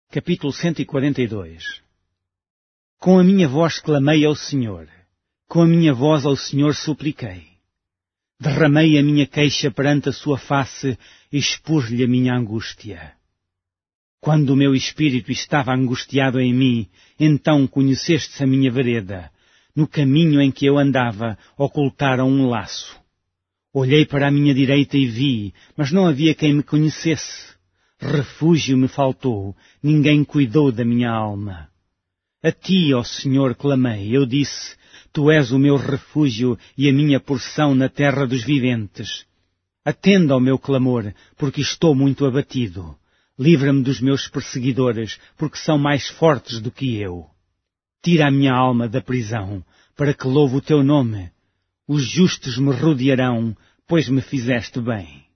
Capítulo 142. Com a minha voz clamei ao Senhor, com a minha voz ao Senhor supliquei. Derramei a minha queixa perante a sua face e expus-lhe a minha angústia. Quando o meu espírito estava angustiado em mim, então conheceste a minha vereda. No caminho em que eu andava, ocultaram um laço. Olhei para a minha direita e vi, mas não havia quem me conhecesse. Refúgio me faltou, ninguém cuidou da minha alma. A ti, ó Senhor, clamei, eu disse, tu és o meu refúgio e a minha porção na terra dos viventes. Atenda ao meu clamor, porque estou muito abatido. Livra-me dos meus perseguidores, porque são mais fortes do que eu. Tira a minha alma da prisão, para que louve o teu nome. Os justos me rodearão, pois me fizeste bem.